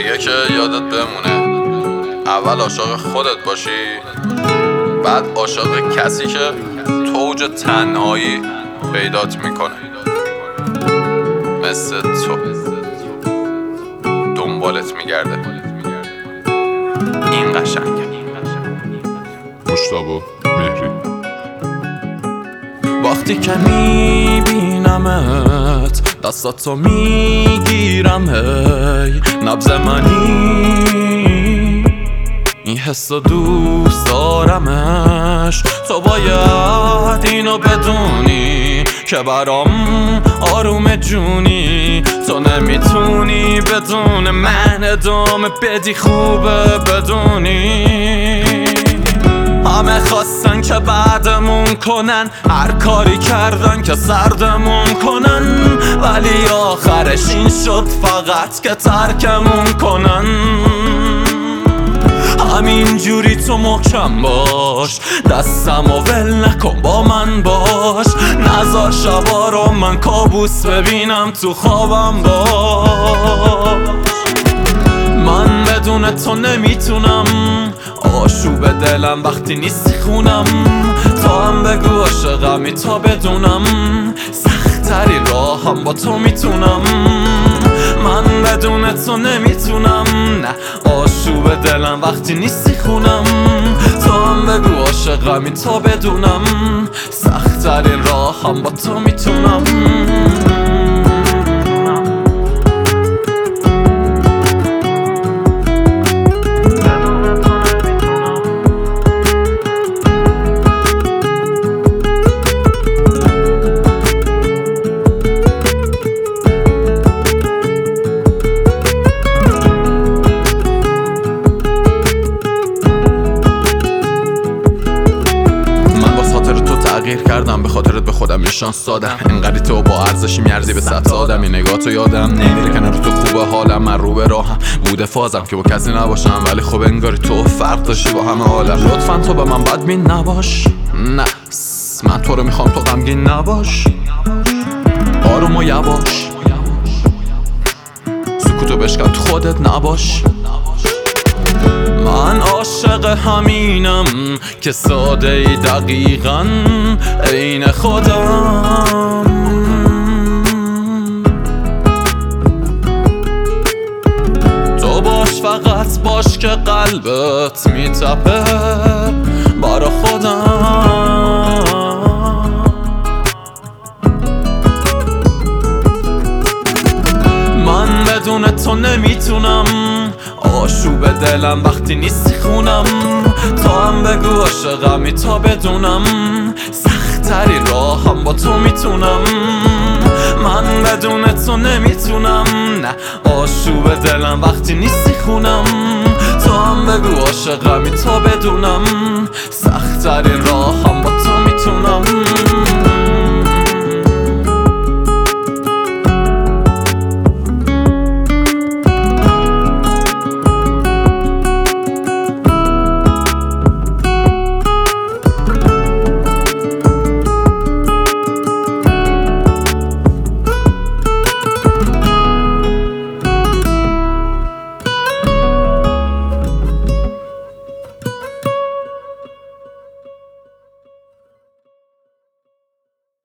میگه که یادت بمونه اول عاشق خودت باشی، بعد عاشق کسی که تو اوج تنهایی پیدات میکنه، مثل تو دنبالت میگرده. این قشنگه. مشتاق مهری. وقتی که میبینمت دستاتو میگیرم، هی نبض منی این حس دوست دارمش. تو باید اینو بدونی که برام آروم جونی. تو نمیتونی بدون من ادامه بدی، خوبه بدونی همه خواستن که بعدمون کنن، هر کاری کردن که سردمون کنن، ولی آخرش این شد فقط که ترکمون کنن. همین جوری تو محکم باش، دستم و ول نکن، با من باش. نذار شبا رو من کابوس ببینم، تو خوابم باش. من بدون تو نمیتونم، آشوب دلم وقتی نیستی خونم. تا هم بگو عاشقمی تا بدونم، سخت‌ترین راهم با تو میتونم. من بدون تو نمیتونم، نه آشوب دلم وقتی نیستی خونم. تا هم بگو عاشقمی تا بدونم، سخت‌ترین راهم با تو میتونم. تغییر کردم به خاطرت، به خودم یه شانس دادم. انقدری تو با ارزشی میارزی به 100 آدم. این نگاه تو یادم نمیره کنار تو خوبه حالم. من رو به راهم بوده فازم که با کسی نباشم، ولی خب انگاری تو فرق داشتی با همه عالم. لطفا تو به من بدبین نباش، نه من تو رو میخوام، تو غمگین نباش. آروم و یواش سکوتو بشکن، تو خودت نباش. من عاشق همینم که ساده ای دقیقاً عین خودم. تو باش، فقط باش که قلبت میتپه برا خودم. من بدون تو نمیتونم، آشوب دلم وقتی نیستی خونم. تا هم بگو عاشقمی تا بدونم، سخت‌ترین راهم با تو میتونم. من بدون تو نمیتونم، نه آشوب دلم وقتی نیستی خونم. تا هم بگو عاشقمی تا بدونم، سخت‌ترین راهم با